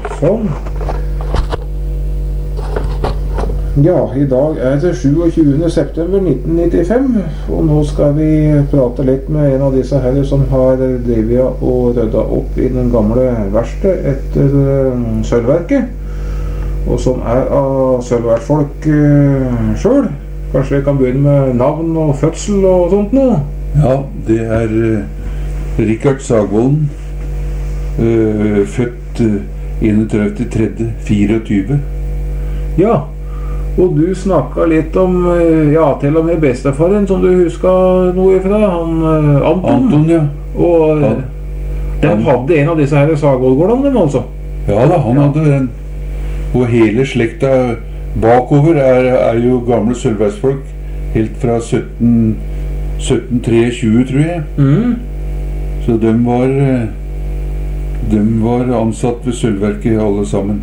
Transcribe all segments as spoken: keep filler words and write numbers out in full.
sånn. Ja, i dag er det tjuesyvende september nitten nittifem, og nå skal vi prate litt med en av disse her som har drevet og rydda opp i den gamle verksted etter uh, sølvverket, og som er av sølvverksfolk uh, selv. Kanskje vi kan begynne med navn og fødsel og sånt nå? Ja, det er uh, Richard Sagvolden, uh, født uh, enogtredivte tredje fireogtyve. Ja. Og du snakket litt om, ja, til og med bestefaren som du husker noe ifra, han Anton. Anton, ja. Og ja. De hadde en av disse her Sagvoldgårdene, altså. Ja da, han ja. hadde den. Og hele slekta bakover er, er jo gamle sølvverksfolk, helt fra sytten tjuetre, tror jeg. Mm. Så de var, de var ansatt ved sølvverket alle sammen.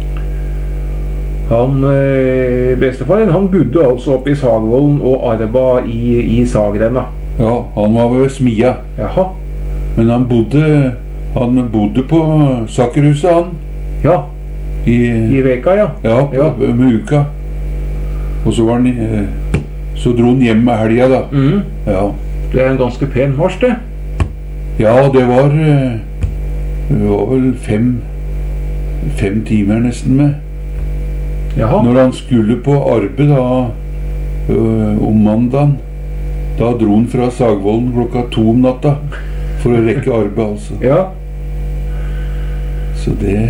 Han, bestefaren, han bodde altså oppe i Sagvolden og arba i, i Sagrenna. Ja, han var ved smia. Jaha. Men han bodde, han bodde på Sakkerhuset, han. Ja, i, i veka, ja. Ja, på, ja. med uka. Og så var han, så dro han hjem med helga da. Mm. Ja. Det er en ganske pen marsj, det. Ja, det var, det var vel fem, fem timer nesten med. Jaha. Når han skulle på arbeid da, øh, om mandagen, da dro han fra Sagvolden klokka to om natta for å rekke arbeid, altså. Ja. Så det...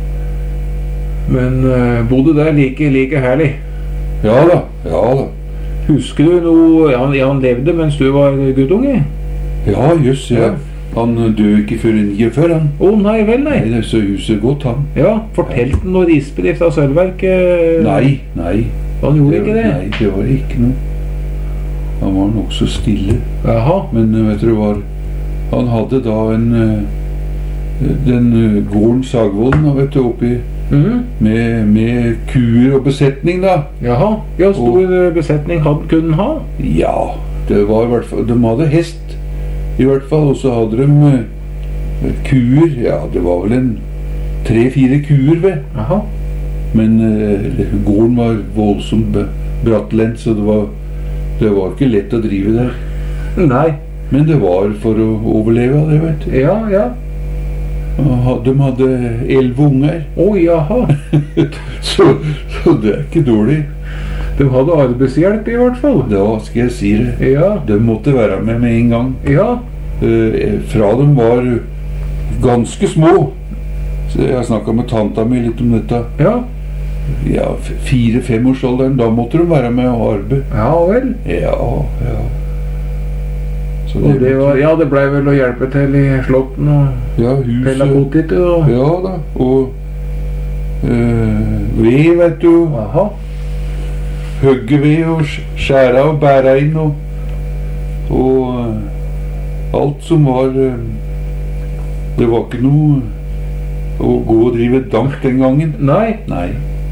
Men øh, bodde der like, like herlig? Ja da, ja da. Husker du noe, han, han levde mens du var guttunge? Ja, just, ja. Han døde ikke før niogfyrre, han. Å, oh, nei vel, nei. Nei, det så huset godt, han. Ja, fortalte han noe risper fra sølvverket? Nei, nei. Han gjorde det, ikke det? Nei, det var ikke noe. Han var nok så stille. Jaha. Men vet du hva, han hadde da en, den gården Sagvolden, vet du, oppi, mm. med, med kuer og besetning da. Jaha, ja, stor og, besetning hadde kunne ha? Ja, det var i hvert fall, de hadde hest. I hvert fall, og så hadde de uh, kuer, ja, det var vel en tre-fire kuer ved. Aha. Men uh, gården var voldsomt brattlendt, så det var, det var ikke lett å drive der. Nei. Men det var for å overleve, det, vet du. Ja, ja. Og de hadde elleve unger. Å, oh, jaha. så, så det er ikke dårlig. De hadde arbeidshjelp i hvert fall. Da skal jeg si det. Ja. De måtte være med med en gang. Ja. Uh, fra dem var ganske små. Så jeg snakket med tanta mi litt om dette. Ja. Ja, fire-femårsalderen, da måtte de være med og arbeide. Ja vel. Ja, ja. Så det, det var, ja, det ble vel å hjelpe til i slåtten og ja, huset. Pella potet og... Ja da, og uh, ved, vet du. Aha. Hugge ved og skjære og bære inn og, og uh, alt som var uh, det var ikke noe å gå og drive dank den gangen. Nei. Nei.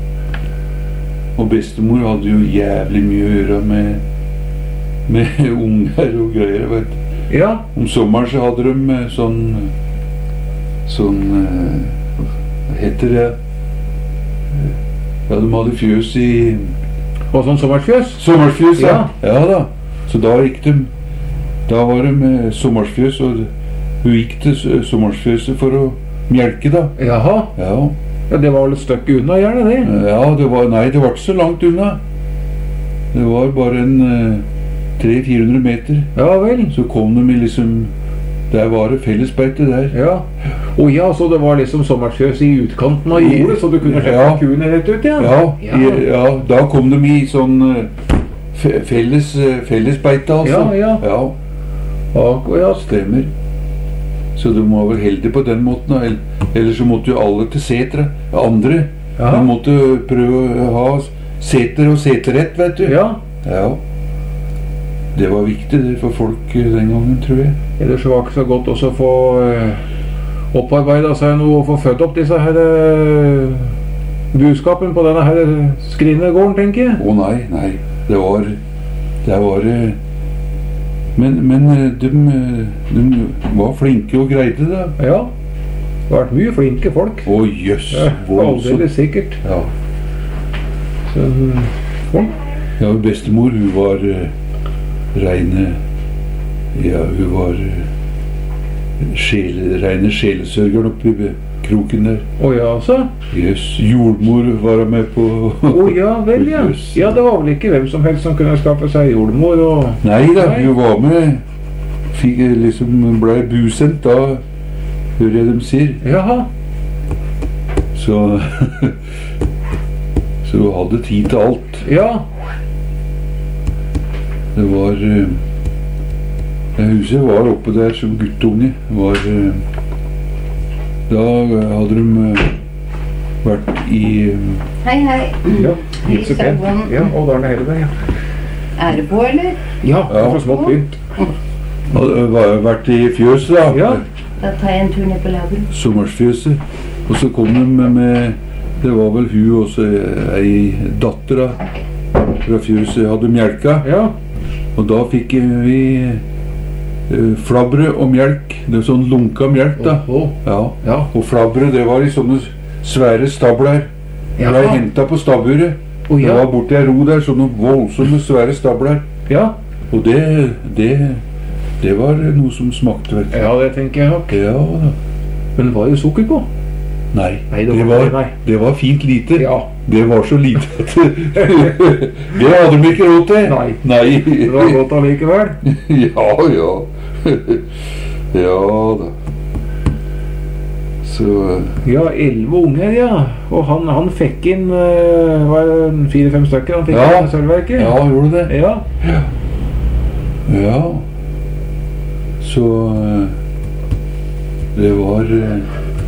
Og bestemor hadde jo jævlig mye å gjøre med med unger og greier, vet du. Ja. Om sommeren så hadde de sånn sånn uh, hva heter det? Ja, de hadde fjøs i og sånn sommersfjøs? Sommersfjøs, ja. Ja. Ja da. Så da gikk de, da var de med sommersfjøs, og hun gikk til sommersfjøset for å melke da. Jaha. Ja. Ja, det var vel et stykke unna gjerne det? Ja, det var, nei, det var ikke så langt unna. Det var bare en uh, tre-fire hundre meter. Ja vel. Så kom de i liksom, der var det fellesbeite der. Ja. Å ja, så det var liksom sommersfjøs i utkanten av jordet, så du kunne slippe ja. kuene rett ut igjen? Ja, ja. I, ja, da kom de i sånn uh, felles, uh, fellesbeite, altså. Ja, ja. Ja. Akkurat. Stemmer. Så de var vel heldige på den måten, eller så måtte jo alle til setre, andre. Ja. De måtte prøve å ha seter og seterett, vet du. Ja. Ja. Det var viktig det for folk den gangen, tror jeg. Ellers var det ikke så godt også å få uh, opparbeidet seg noe og få født opp disse her uh, buskapen på denne her skrinegården, tenker jeg. Å nei, nei. Det var, det var uh, men, men de, de var flinke og greide det. Ja. Det har vært mye flinke folk. Å, jøss, Ja, voldsomt. aldeles sikkert. Ja. Så, folk. Ja, bestemor, hun var uh, reine Ja, hun var uh, sjele, reine sjelesørgeren oppe i kroken der. Å ja, altså? Jøss, jordmor var hun med på. Å ja, vel ja. Jøss. Ja, det var vel ikke hvem som helst som kunne skaffe seg jordmor og... Nei da, Nei. hun var med. Fikk eh, liksom ble busendt da, hører jeg dem sier. Jaha. Så Så hun hadde tid til alt. Ja. Det var eh, Jeg husker jeg var oppe der som guttunge. Var, eh, da hadde de eh, vært i eh, Hei, hei. Ja, Hei, ikke så pent. Sargon. Ja, og Arne Helleberg, ja. Er det på, eller? Ja, det Ja. var smått begynt. Hadde var- vært i fjøset, da. Ja. Da tar jeg en tur ned på laben. Sommersfjøset. Og så kom de med, med Det var vel hun også, ei datter da, fra fjøset, hadde melka. Ja. Og da fikk vi eh, flabbre og melk. Det er sånn lunka melk, da. Åhå. Ja. Ja. Og flabbre, det var i sånne svære stabler. Ja. Ble henta på stabburet. Å Det ja. var borti ei ro der, sånne voldsomme svære stabler. Ja. Og det, det, det var noe som smakte, vet du. Ja, det tenker jeg nok. Ja da. Men var det sukker på? Nei, Nei, det det var- var, nei. det var fint lite. Ja. Det var så lite at det hadde de ikke råd til. Nei. Nei. Det var godt allikevel. Ja, ja. Ja da. Så Ja, elleve unger, ja. Og han, han fikk inn uh, var det fire-fem stykker han fikk Ja. inn i sølvverket. Ja, gjorde det? Ja. Ja. Så eh, det var eh,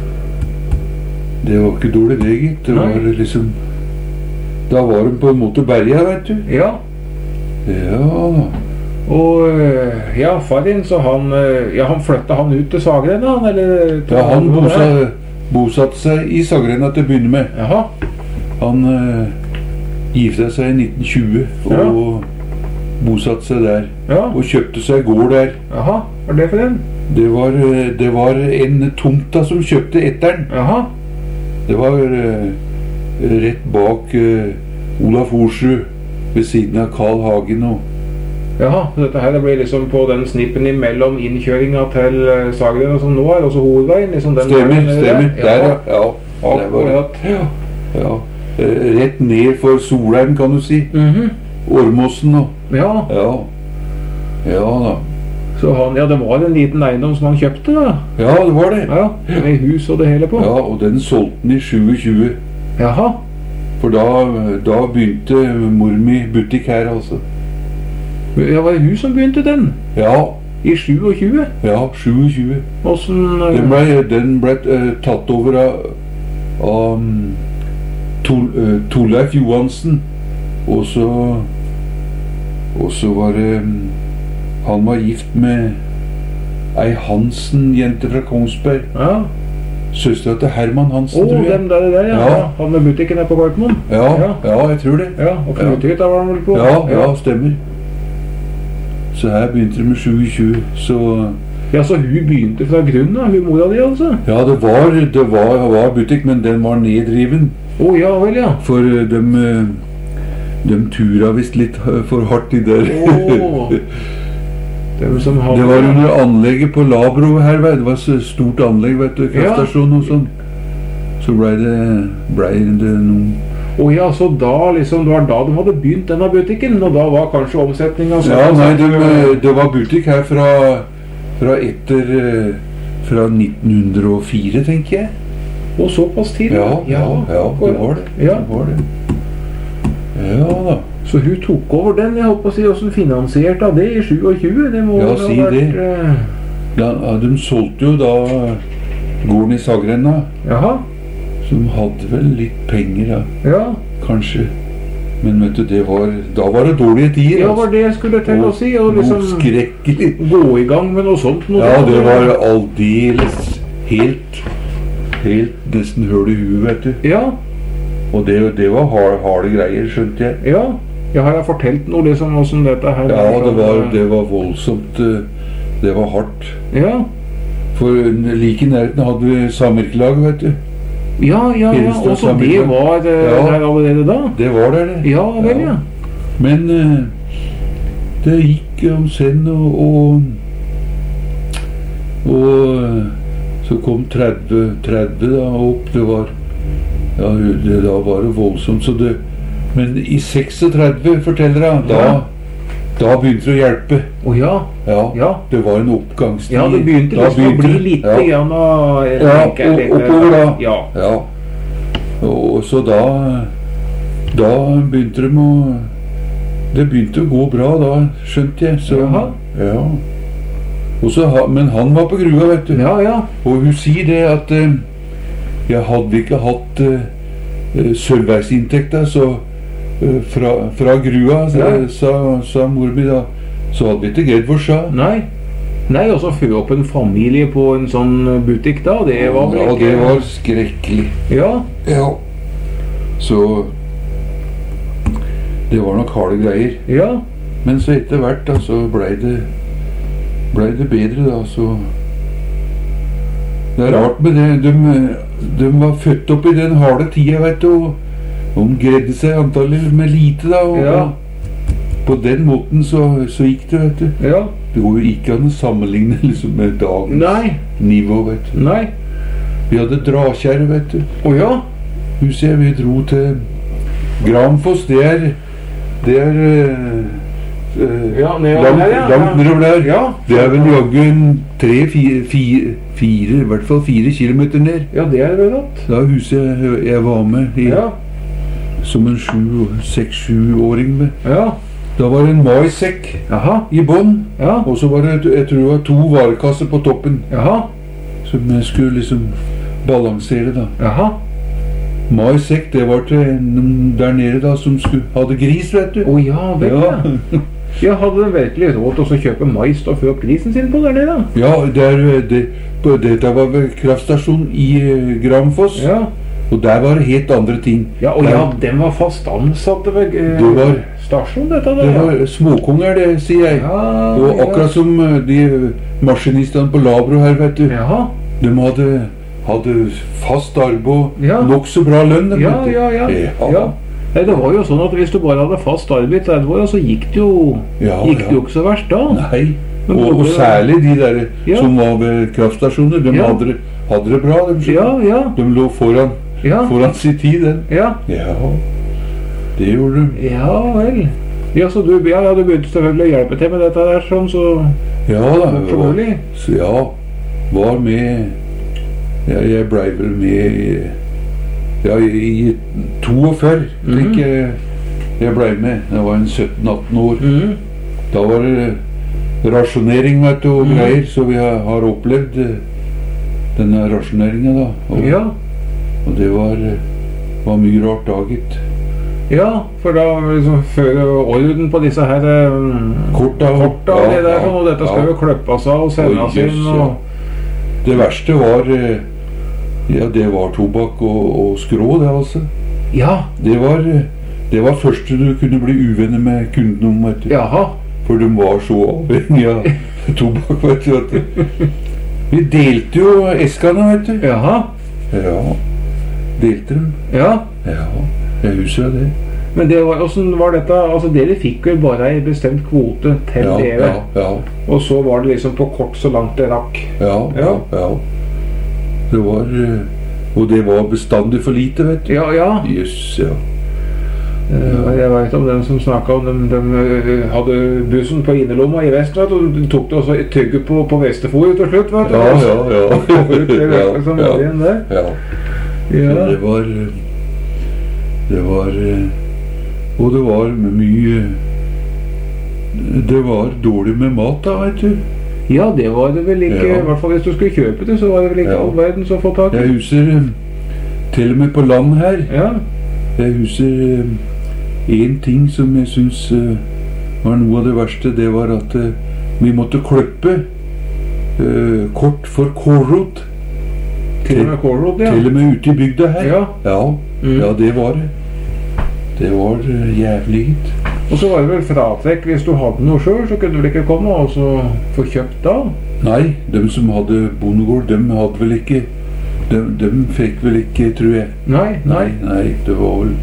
Det var ikke dårlig, det, gitt. Det var Nei. liksom Da var de på en måte berga, vet du. Ja. Ja da. Og øh, ja, far din, så han øh, Ja, han flytta han ut til Sagren, han, eller? til- Ja, han bosa, bosatte seg i Sagrenda til å begynne med. Jaha. Han eh, gifta seg i nitten tjue og bosatte seg der. Ja. Og kjøpte seg gård der. Jaha. Hva er det for en? Det var, eh, det var en tomta som kjøpte etteren. Jaha. Det var eh, rett bak eh, Olaf Orsrud, ved siden av Carl Hagen. Og, Jaha, så dette her det blir liksom på den snippen imellom innkjøringa til øh, Sagren og som nå er, også hovedveien, liksom den stemmer, veien nede stemmer. der. Der, Jaha. ja. ja. Der var det. Akkurat. Ja. Ja. Eh, Rett ned for Solheim, kan du si. Mhm. Ormåsen og Ja. Ja. Ja da. Så han, ja, det var en liten eiendom som han kjøpte, da. Ja, det var det. Ja, med hus og det hele på. Ja, og den solgte han i tjuetjue. Jaha. For da, da begynte mor mi butikk her, altså. Ja, var det hun som begynte den? Ja, I tjuetjue? ja, tjuetjue. Åssen øh, Den ble, den ble eh, tatt over av, av um, Tor, eh, Torleif Johansen. Og så Og så var det um, Han var gift med ei Hansen-jente fra Kongsberg. Ja. Søstera til Herman Hansen, Å, tror jeg. den der, der ja. Ja. ja. Han med butikken der på Gartmoen. Ja, Ja. ja, jeg tror det. Ja, og Knuthytta var han vel på. Ja, ja, stemmer. Så her begynte det med tjuetjue. Så Ja, så hun begynte fra grunnen av, hun mora di, altså? ja, det var, det var, var butikk, men den var neddriven. Å, ja vel, ja. For eh, dem, eh, dem tura visst litt eh, for hardt i der. Åh. Dem som hadde... Det var under anlegget på Labro her, vet du. Det var så stort anlegg, vet du, kraftstasjon og sånn. Så ble det, ble det noen... Å ja, så da liksom, det var da de hadde begynt denne butikken, og da var kanskje omsetningen... sånn- Ja, nei, det, det var butikk her fra, fra etter, eh, fra nitten hundre og fire, tenker jeg. Og såpass tidlig? Ja, ja, ja, det var det. Ja. Det var det. Ja da. Så hun tok over den, jeg håper å si, hvordan finansierte av det i tjuetjue? Det må Ja, vel ha si vært, det. eh, Ja, de solgte jo da gården i Sagrenda, Jaha, som hadde vel litt penger da, ja. kanskje. Men vet du, det var, da var det dårlige tider. Ja, var det jeg skulle til å si, og Noe liksom skrekkelig. gå i gang med noe sånt. Noe Ja, sånt. det var aldeles helt, helt nesten høl i huet, vet du. Ja, Og det, det var hard, harde greier, skjønte jeg. ja. Jeg har jeg fortalt noe liksom, hvordan dette her... Ja, er, det var, sånn, det var voldsomt. eh, Det var hardt. Ja, For like i nærheten hadde vi samvirkelaget, vet du. Ja, ja, ja. Hilstad Og så det samvirkelag. var eh, Ja. der allerede da? Det var der, det. Ja, vel, ja. Men eh, det gikk om senn, og, og Og eh, så kom tretti, tretti da opp. Det var Ja, det, da var det voldsomt. Så det, men i seksogtretti, forteller jeg, da, Ja. da begynte det å hjelpe. Å ja. Ja, Ja. det var en oppgangstid. Ja, det begynte Da liksom å begynte bli det. litt Ja. grann av Ja, og, oppover da. Ja. Ja. Og så da Da begynte de å Det begynte å gå bra da, skjønte jeg. Så, Jaha. ja. Og så, ha- men han var på grua, vet du. Ja, ja. Og hun sier det at eh, jeg hadde ikke hatt eh, eh, sølvverksinntekter, så eh, fra, fra grua, så, Ja. sa, sa mor mi da, så hadde vi ikke greid vår sa. Nei. Nei, og så fø opp en familie på en sånn butikk da, det var vel Ja, ikke... det var skrekkelig. Ja, Ja. Så det var nok harde greier. ja. Men så etter hvert da, så blei det blei det bedre da, så det er rart med det. De, de var født opp i den harde tida, vet du, og de greide seg antagelig med lite da, og Ja. på den måten så, så gikk det, vet du. Ja. Det går jo ikke an å sammenligne liksom med dagens Nei. nivå, vet du. Nei. Vi hadde drakjære, vet du. Å ja. Husker jeg vi dro til Gramfoss, det er det er øh, øh, Ja, nedover langt, der, ja. langt nedover der. Ja. Det er vel jaggu en tre, fire, fire, fire, i hvert fall fire kilometer ned. Ja, det er vel godt. Da husker jeg jeg var med i, Ja. som en sju, seks-sju-åring med. Ja. Da var det en maissekk Jaha. i bånn, Ja. og så var det, jeg tror det var to varekasser på toppen, Jaha. som jeg skulle liksom balansere da. Jaha. Maissekk, det var til en der nede da, som skulle, hadde gris, vet du. Å ja, vel ja. Ja. Ja, hadde de virkelig råd til å kjøpe mais og fø opp grisen sin på der nede da? Ja, der, det, på, dette var ved kraftstasjonen i eh, Gramfoss, Ja. og der var det helt andre ting. Ja, og Der- ja, den var fast ansatte ved eh, Det var- stasjon, dette da. Det ja. var småkonger, det, sier jeg. Ja, Og ja. akkurat som eh, de maskinistene på Labro her, vet du. Jaha. De hadde, hadde fast arbeid og Ja. nokså bra lønn. dem, Ja, vet du. ja, ja. Ja. ja. Nei, det var jo sånn at hvis du bare hadde fast arbeid i tretti år, så gikk det jo, Ja, gikk ja. det jo ikke så verst da. Nei. Men Og, og både- særlig de der Ja. som var ved kraftstasjoner, de Ja. hadde, det- hadde det bra. De, Ja, ja, de lå foran, ja, foran sin tid, den. ja. Ja, det gjorde de. Ja vel. Ja, så du, ja, ja, du begynte selvfølgelig å hjelpe til med dette der, sånn, så Ja da. det var rolig. Så ja, var med ja, Jeg blei vel med i, ja, i toogfyrre. Mhm. Tenker jeg jeg blei med. Jeg var en sytten atten år. Mhm. Da var det rasjonering, vet du, og Mhm. greier, så vi har, har opplevd eh, denne rasjoneringa, da. Og, Ja, og det var, eh, var mye rart da, gitt. ja, for da liksom føre orden på disse her um, Korta, korta og det der, sånn, og dette skal jo klippes av og sendes Oi, jøss, inn, ja. og Det verste var eh, Ja, det var tobakk og, og skrå, det, altså. ja, Det var, eh, det var første du kunne bli uvenner med kunden om, vet du. jaha, For de var så avhengig av tobakk, vet du. At det- vi delte jo eskene, vet du. jaha, Ja, delte dem. ja. Ja, jeg husker det. Men det var, hvordan var dette, altså dere fikk jo bare en bestemt kvote til Ja, dere, ja, ja, og så var det liksom på kort så langt det rakk. ja, ja, ja. Det var, eh, og det var bestandig for lite, vet du. Ja, ja. Jøss, ja. Eh, Jeg vet om den som snakket om dem, de eh, hadde bussen på innerlomma i vest, vet du, og de tok det også i tygget på, på vesteforet til slutt, vet du. Ja, ja, ja. Det Ja, var som ja. var igjen der. Ja. Ja. Det var eh, Det var eh, Og det var mye Det var dårlig med mat da, vet du. Ja, det var det vel ikke, Ja. i hvert fall hvis du skulle kjøpe det, så var det vel ikke Ja. all verden som få tak i. Jeg husker eh, til og med på land her. Ja, Jeg husker én ting som jeg syns eh, var noe av det verste. Det var at eh, vi måtte klippe eh, kort for kålrot. til og med kålrot, ja. Til og med ute i bygda her. Ja. Ja, Mm. ja, det var det. Det var eh, jævlig gitt. Og så var det vel fratrekk hvis du hadde noe sjøl, så kunne du vel ikke komme og så få kjøpt da? Nei, de som hadde bondegård, de hadde vel ikke de, de fikk vel ikke, tror jeg. Nei, nei. Nei, nei, det var vel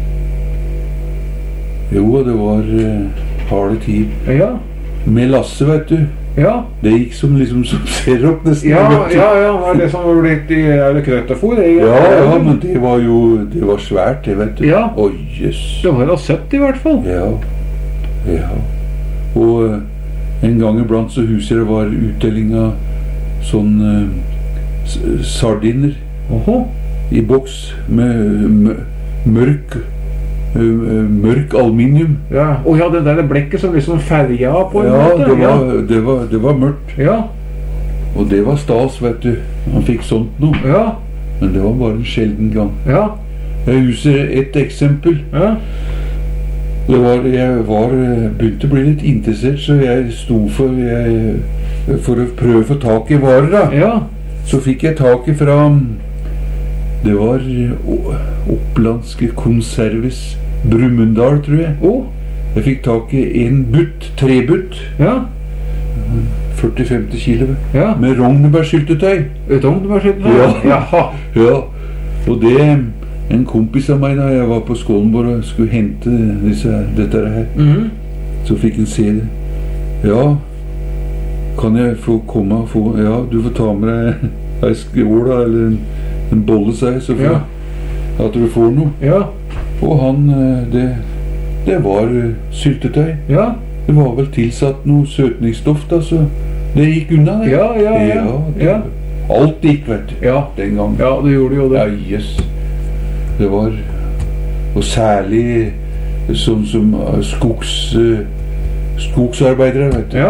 Jo, det var uh, harde tid. Ja. Med Lasse, vet du. Ja. Det gikk som liksom som sirup nesten. Ja, ja, ja, det er det som var blitt i eller krøtterfôr. Ja, ja, men det var jo det var svært, det, vet du. Ja. Oi, jøss. Det var da søtt i hvert fall. Ja, ja. Og uh, en gang iblant så husker jeg det var utdeling av sånn uh, sardiner. Oho. I boks med mørk Uh, mørk aluminium. Ja, og ja, det der blekket som liksom ferja på en ja, måte. Det var, ja, det var, det var mørkt. Ja. Og det var stas, vet du. Han fikk sånt noe. Ja. Men det var bare en sjelden gang. Ja. Jeg husker et eksempel. Ja. Det var, jeg var, begynte å bli litt interessert, så jeg sto for, jeg, for å prøve å få tak i varer da. Ja. Så fikk jeg tak i fra det var Opplandske konservis Brumunddal, tror jeg. Oh. Jeg fikk tak i en butt, trebutt. Ja. førti til femti kilo. Ja. Med rognebærsyltetøy. Rognebærsyltetøy? Ja. Jaha. Ja. Og det en kompis av meg da jeg var på Skålenborg og skulle hente disse, dette her, Mhm. så fikk han se det. Ja, kan jeg få komme og få, ja, du får ta med deg ei skål da, eller en en bolle seg, så Ja. at du får noe. Ja. Og han, det, det var syltetøy. Ja. Det var vel tilsatt noe søtningsstoff da, så det gikk unna det. Ja, ja, ja. Ja, det, Ja. alt gikk, vet du, Ja. den gang. Ja, det gjorde jo det. Ja, yes. Det var, og særlig sånn som skogs, skogsarbeidere, vet du. Ja.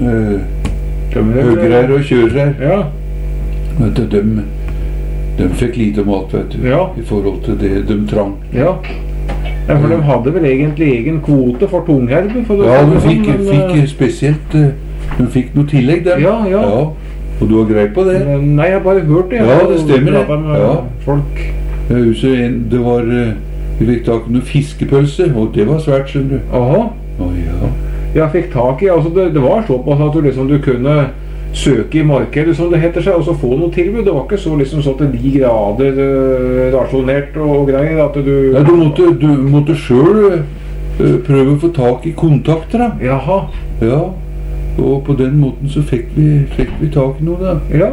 Uh, Høgrer og kjører. Ja. Vet du, dem de fikk lite mat, vet du, Ja. i forhold til det de trang. Ja. Ja, for de hadde vel egentlig egen kvote for tungherbe? For Ja, de sånn, fikk, men, fikk spesielt uh, de fikk noe tillegg der. Ja, ja. Og du har grei på det? men, Nei, jeg har bare hørt det. Jeg Ja, har det stemmer det. pratet med Ja. folk. Jeg husker en, det var uh, vi fikk tak i noe fiskepølse, og det var svært, skjønner du. Aha. Å ja. Jeg fikk tak i, altså det, det var såpass at du liksom du kunne søke i markedet, som det heter seg, og så få noe tilbud. Det var ikke så liksom så til de grader uh, rasjonert og, og greier at du... Nei, du måtte, du måtte selv uh, prøve å få tak i kontakter da. Jaha. Ja, og på den måten så fikk vi, fikk vi tak i noe da. Ja.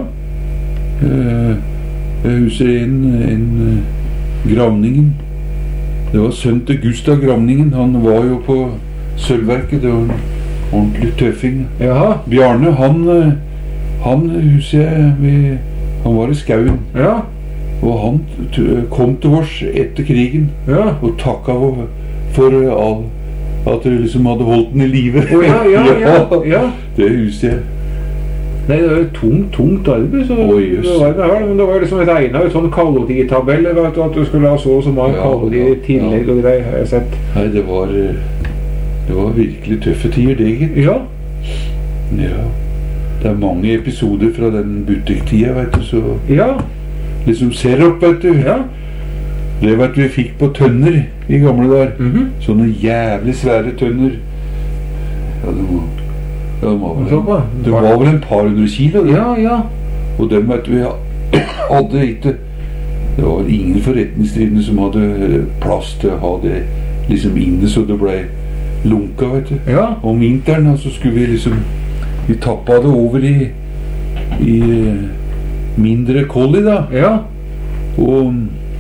Uh, jeg husker en, en uh, Gravningen. Det var sønnen til Gustav Gravningen. Han var jo på Sølvverket. Det var en ordentlig tøffing. Jaha. Bjarne, han, uh, han husker jeg, vi, han var i skauen. Ja. Og han t- kom til oss etter krigen Ja. og takka for, for all, at du liksom hadde holdt den i live. Å, ja, ja, ja, ja. Det husker jeg. Nei, det var jo tungt, tungt arbeid, så Oi, just. det var det her, men det var jo liksom regnet ut sånn kaloritabell, vet du, at du skulle ha så og så mange Ja, kalorier i tillegg ja. og greier, har jeg sett. Nei, det var, det var virkelig tøffe tider, det, gitt. Ja. Ja. Det er mange episoder fra den butikktida, vet du, så Ja. liksom ser opp, vet du. Ja. Det vet vi fikk på tønner i gamle dager. Mhm. Sånne jævlig svære tønner. Ja, det var, ja, det var, Så på. vel, det var vel en par hundre kilo, det. Ja, ja. Og dem, vet du, ja, hadde ikke, det var ingen forretningsdrivende som hadde plass til å ha det liksom inne, så det ble lunka, vet du. Ja. Om vinteren, så skulle vi liksom, vi tappa det over i, i mindre kolli da. Ja. Og,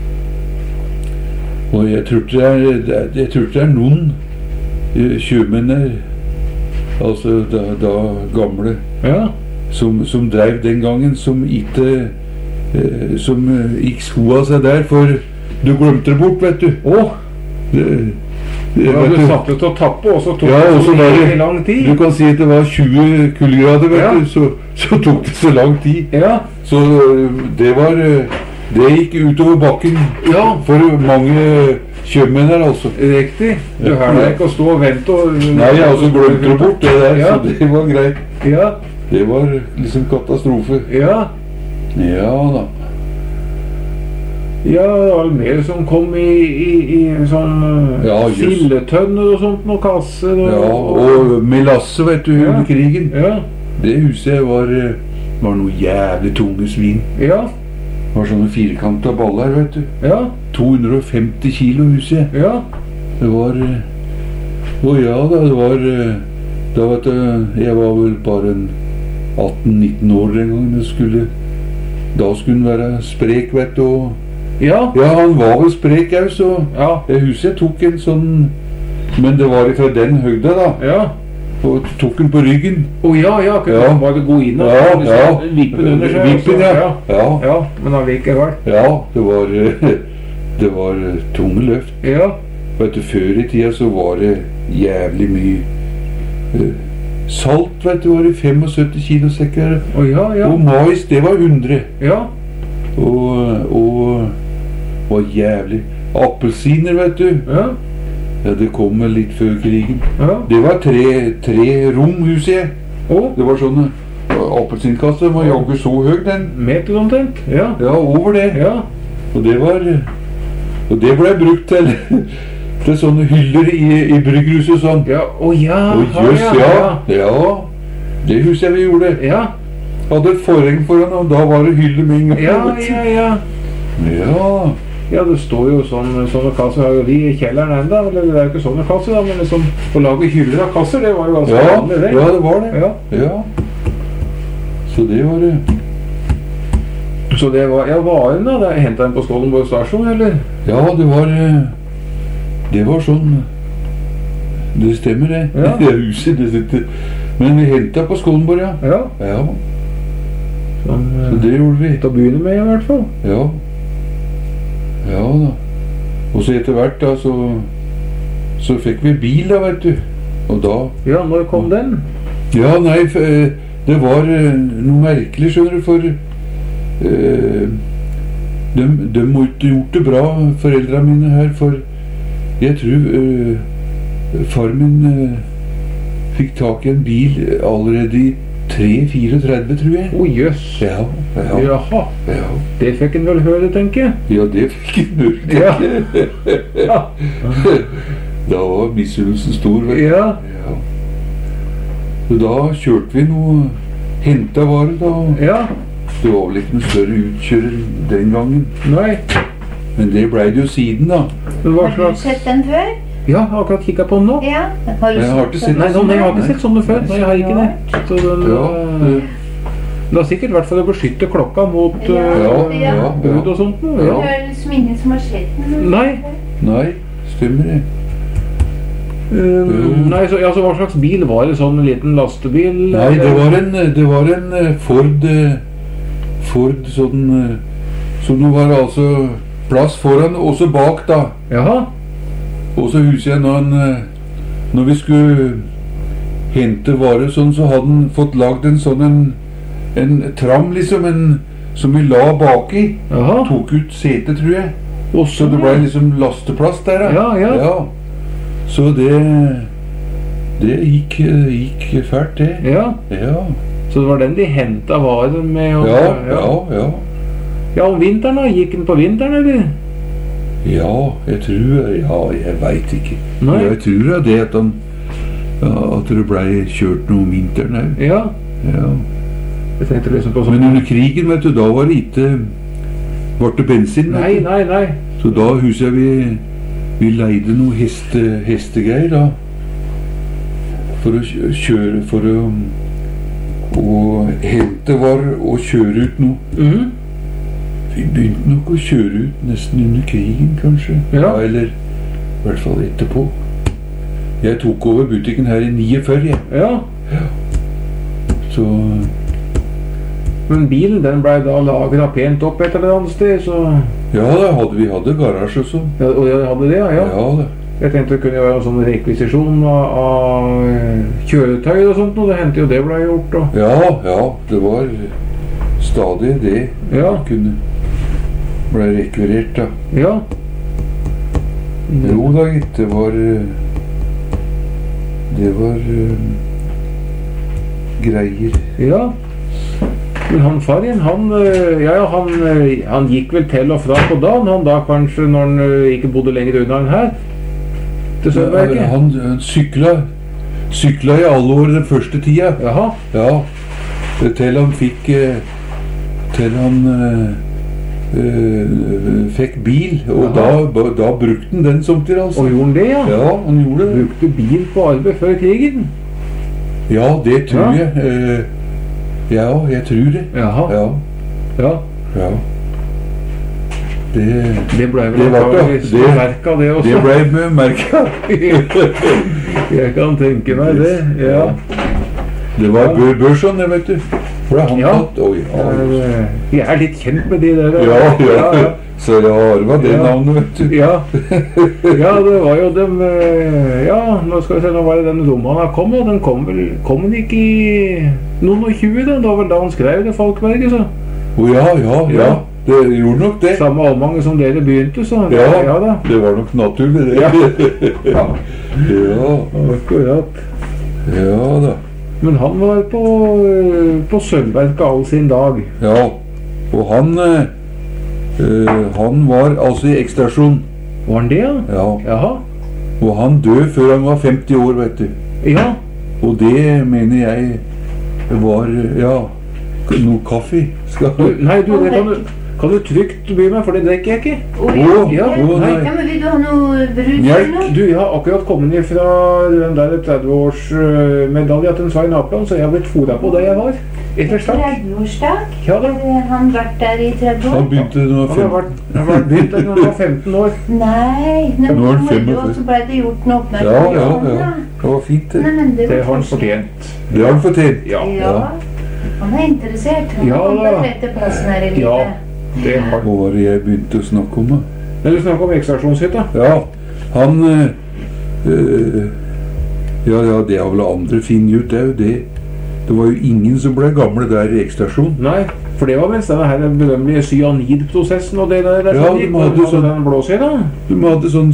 og jeg tror det er, det er- jeg tror det er noen eh, kjøpmenn der, altså da, da gamle, Ja. som, som drev den gangen, som ikke, eh, som eh, gikk skoa seg der, for du glemte det bort, vet du. Å, Det, det, ja, vet du du. satte til å tappe, og så tok Ja, det og så så var det- lang tid. Du kan si at det var tjue kuldegrader, vet Ja. du, så, så tok det så lang tid. Ja. Så øh, det var øh, det gikk utover bakken Ja. for mange kjøpmenn her, altså. Riktig. Du har da ikke å stå og vente og... Nei, jeg altså glemte det bort, det der, Ja. så det var greit. Ja. Det var liksom katastrofe. Ja. Ja da. Ja, det var mer som kom i, i, i sånn uh, Ja, just. silletønner og sånt, noen kasser og... Ja, og med Lasse, vet du, Ja. under krigen. Ja. Det huset jeg var, øh, Det var noe jævlig tunge svin. Ja. Det var sånne firkanta baller, vet du. Ja. to hundre og femti kilo, huset. Ja. Det var Å ja da, det var Da vet du, jeg var vel bare en atten nitten år den gangen. Jeg skulle, da skulle han være sprek, vet du. Og, Ja. ja, han var vel sprek òg, så Ja. det huset jeg tok en sånn. Men det var fra den høgda, da. Ja. Og tok den på ryggen. Å ja, ja. Kunne Ja. han bare gå inn og Ja, liksom, ja. vippe den under seg? Vippen, og så- ja. ja. Ja, Ja, men allikevel. ja, det var Det var tunge løft. Ja. Vet du, før i tida så var det jævlig mye eh, salt, vet du, var det syttifem kilo sekker. Å ja, ja. Og mais, det var hundre. Ja. Og, og var jævlig. Appelsiner, vet du. Ja. Ja, det kom litt før krigen. Ja. Det var tre, tre rom, huset jeg. Å, Det var sånne appelsinkasse, var jaggu så høy den. meter omtrent. Ja. Ja, over det. Ja. Og det var Og det ble brukt til til sånne hyller i, i brygghuset og sånn. Ja. Å ja. Å ja, jøss, ja. Ja. Det huset jeg vi gjorde. Ja. Hadde et forheng foran, og da var det hylle med en gang. Ja, ja, ja. Ja. Ja, det står jo sånn, sånne kasser har jo vi i kjelleren enda, eller det er jo ikke sånne kasser da, men liksom å lage hyller av kasser, det var jo ganske Ja, vanlig det. ja, det var det. Ja. Ja. Så det var det. Så det var, ja, varen da, det hentet den på Stollenborg stasjon, eller? Ja, det var eh, Det var sånn. Det stemmer, det. Ja. Det huset, det sitter. Men vi hentet på Skålenborg, ja. Ja. Ja, Sånn, så det gjorde vi. til å begynne med i hvert fall. Ja. Ja da. Og så etter hvert da, så så fikk vi bil da, vet du. Og da Ja, når kom den? Ja, nei, f- eh, det var eh, noe merkelig, skjønner du, for eh, de, de må ikke gjort det bra, foreldrene mine her, for jeg tror eh, far min eh, fikk tak i en bil allerede i tre fireogtredve, tror jeg. Å, jøss. Ja, ja, Jaha. ja. Det fikk en vel høre, tenker jeg. Ja, det fikk jeg høre. Ja. Ja. Da var misunnelsen stor, vet du. Ja. Ja. Så da kjørte vi noe, hentet varer da. Ja. Det var vel ikke noe større utkjører den gangen. Nei. Men det ble det jo siden da. Men hva Har du slags... sett den før? Ja, jeg har akkurat kikket på den nå. Ja. Har du Jeg har ikke sett Nei, den? nei, jeg har ikke sett sånne før. Nei, jeg har ikke det. Så den, Ja, eh, det, det er sikkert i hvert fall å beskytte klokka mot Ja, eh, ja, ja, brudd og ja. sånt. noe, Det Ja. er liksom ingen som har sett den? Nei. Nei, stemmer det. Um, nei, så, ja, så hva slags bil var det? Sånn liten lastebil? Nei, det var en, det var en eh, Ford eh, Ford sånn eh, Så nå var det altså plass foran, også bak da. Jaha. Og så husker jeg når, han, eh, når vi skulle hente varer sånn, så hadde han fått lagd en sånn en, en tram liksom, en, som vi la baki. Jaha. Tok ut setet, tror jeg. Og Så det ble liksom lasteplass der, da. Ja, ja. Så det Det gikk, gikk fælt, det. Ja. Ja, Så det var den de hentet varen med? Og, ja, ja. Ja, Ja, om vinteren da? Gikk den på vinteren, eller? ja jeg tror Ja, jeg veit ikke. Nei. Jeg tror det er det at han ja, at det ble kjørt noe om vinteren òg. Ja. Ja. Jeg tenkte liksom på sånn... Men under krigen, vet du, da var det ikke Ble det bensin, vet Nei, du. nei, nei. Så da husker jeg vi Vi leide noe heste, hestegreier da. For å kjø- kjøre For å Å hente var å kjøre ut noe. Mhm. Vi begynte nok å kjøre ut nesten under krigen, kanskje. Ja. Eller i hvert fall etterpå. Jeg tok over butikken her i niogførti, jeg. Ja. Så Men bilen, den ble da lagret pent opp et eller annet sted, så... ja, da hadde vi hadde garasje også. Ja, og jeg hadde det, ja. ja. Ja da. Jeg tenkte det kunne være en sånn rekvisisjon av, av eh, kjøretøy og sånt, og det hendte jo det ble gjort, og... Ja, ja, det var stadig det. Ja. Kunne ble rekvirert, da. Ja. Jo da, gitt. Det var eh, Det var eh, greier. Ja. Men han far igjen, han, øh, ja, ja, han, øh, han gikk vel til og fra på dagen, han da kanskje, når han øh, ikke bodde lenger unna enn her, til Sørberget. Han, han sykla Sykla i alle år den første tida. Jaha. Ja. Til han fikk eh, Til han eh, eh, fikk bil, og da, Jaha. da brukte han den samtidig, altså. Og gjorde han det, ja? Ja, han gjorde det. Brukte bil på arbeid før krigen? Ja, det tror Ja. jeg. Eh, ja, jeg tror det. Jaha. Ja, Ja. ja. Det, Det ble vel Det ble det. antageligvis Det- bemerket, det også. det ble merket. Jeg kan tenke meg det, ja. Det var Bør Børson, det, vet du. Ble han Ja. tatt? Oi, ja. Eh, Jeg er litt kjent med de der. Ja, ja. ja. Så jeg har arvet det Ja. navnet, vet du. Ja. Ja, det var jo dem eh, Ja, nå skal vi se, nå var det den romanen kom, og den kom vel Kom den ikke i noen og tjue, da? Det var vel da han skrev det, Falkberget, så. Å ja, ja, ja. Det gjorde nok det. Samme allmange som dere begynte, så. Ja, ja da. det var nok naturlig, det. Ja. Ja. Ja, Akkurat. ja da. Men han var på, eh, på Sølvverket all sin dag. Ja, og han eh, eh, han var altså i ekstrasjon. Var han det, ja? Ja, Jaha. og han døde før han var femti år, vet du. Ja. Og det mener jeg var, ja, noe kaffe. Skal Du, nei, du, det kan du, kan du trygt by meg, for det drikker jeg ikke. Oi, Å, ja, å, nei. Ja, men vil du ha noe brus eller Mjølk. noe? Du, jeg har akkurat kommet ned fra den der tretti-årsmedalje til en Svein Apland, så jeg har blitt fôret på det jeg var. Ellers takk. tretti-årsdag? Ja da. Har han vært der i tretti Han år? begynte da han var Han har fem. vært, han har vært begynt da han var femten år. Nei, Nå nå er han var det femogfyrre. jo, så ble det gjort noe oppmerksom Ja, på ja, han, ja. da. Det var fint, det. Nei, men det, Det var har han kanskje- fortjent. Det har han fortjent. Ja, Ja. Han er interessert. Han Ja, har kommet da. på tretteplassen her i livet. Ja. det har han. Hva var det jeg begynte å snakke om, da? Men du snakker om ekstraksjonshytta. Ja, han eh, eh, Ja, ja, det har vel andre funnet ut, det er jo det. Det var jo ingen som ble gamle der i ekstrasjon. Nei, for det var mens denne her berømmelige cyanidprosessen og det der. der Ja, som de gikk, hadde og sånn- den blåsyra. De hadde sånn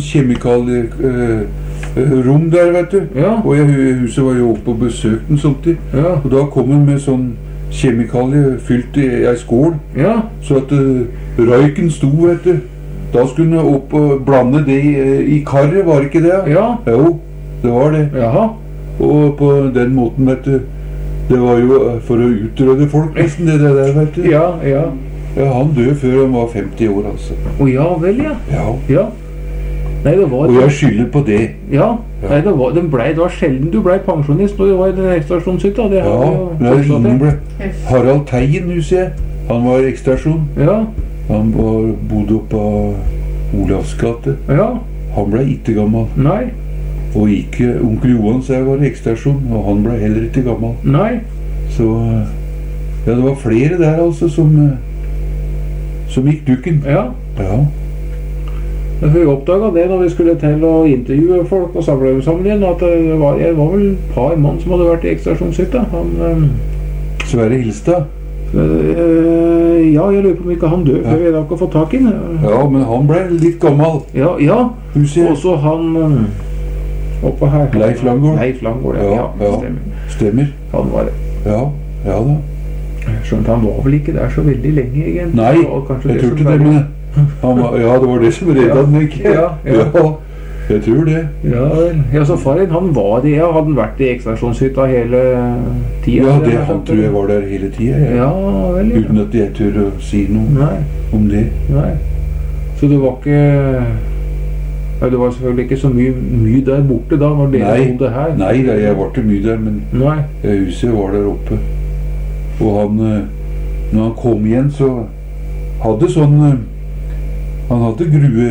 kjemikalierom der, vet du. Ja. Og jeg, huset var jo oppe og besøkte den samtidig. Ja. Og da kom han med sånn kjemikalie fylt i ei skål, Ja. så at uh, røyken sto, vet du. Da skulle han opp og blande det i, i karret, var det ikke det? Ja. Jo, det var det. Jaha. Og på den måten, vet du. Det var jo eh, for å utrydde folk, nesten, det der, vet du. Ja, ja. Ja, han døde før han var femti år, altså. Å ja vel, ja. Ja. Ja. Nei, det var Og jeg skylder på det. Ja. Nei, det var, den ble, det var sjelden du ble pensjonist når du var i den ekstrasjonshytta. Det har Ja, vi jo det er forstått ingen det. ble. Harald Teien, husker jeg. Han var i ekstrasjon. Ja. Han var, bodde oppe av Olavs gate. Ja. Han ble ikke gammel. Nei. Og ikke onkel Johan sa jeg var i ekstrasjon, og han ble heller ikke gammel. Nei. Så ja, det var flere der altså som eh, som gikk dukken. Ja. Ja. Men vi oppdaga det når vi skulle til å intervjue folk og samle dem sammen igjen, at det var, jeg var vel et par mann som hadde vært i ekstrasjonshytta. Han øhm, Sverre Hilstad. øh, Ja, jeg lurer på om ikke han døde før vi rakk å få tak i den. Ja, men han ble litt gammel. Ja, ja. Husker jeg. Også han øhm, oppe her. Leif Langgaard. Leif Langgaard, ja. Ja, ja, ja. Stemmer. Stemmer. Han var det. Ja, ja da. Skjønte han var vel ikke der så veldig lenge, egentlig. Nei, Det var kanskje jeg som tror ikke det, var- men han var, ja, det var det som redda den, ikke? Ja, ja. ja, jeg tror det. Ja, vel. Ja, så faren, han var det, ja. Hadde han vært i ekstrasjonshytta hele tida? Ja, det, han tror jeg var der hele tida, Ja, vel, ja. uten at jeg tør å si noe Nei, om det. nei. Så det var ikke ja, det var selvfølgelig ikke så mye, mye der borte da, når dere Nei, bodde her. nei da, jeg var ikke mye der, men Nei. jeg huset var der oppe. Og han, eh, når han kom igjen, så hadde sånn eh, han hadde grue